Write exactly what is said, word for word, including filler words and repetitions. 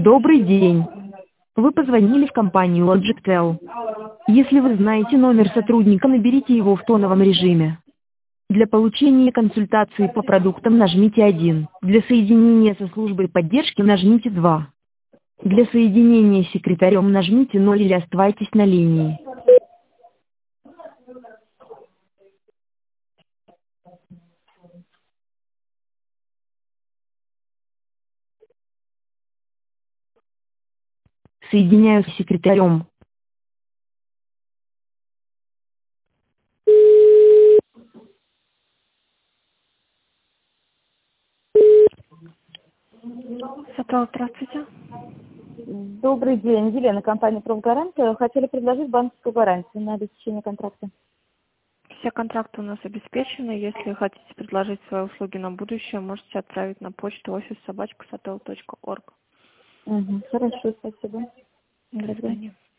Добрый день. Вы позвонили в компанию Logictel. Если вы знаете номер сотрудника, наберите его в тоновом режиме. Для получения консультации по продуктам нажмите один. Для соединения со службой поддержки нажмите два. Для соединения с секретарем нажмите ноль или оставайтесь на линии. Соединяю с секретарем. Сатал, здравствуйте. Добрый день, Елена, компания «Профгарантия». Хотели предложить банковскую гарантию на обеспечение контракта. Все контракты у нас обеспечены. Если хотите предложить свои услуги на будущее, можете отправить на почту офис собачка сател точка орг. Угу, хорошо, спасибо. До свидания.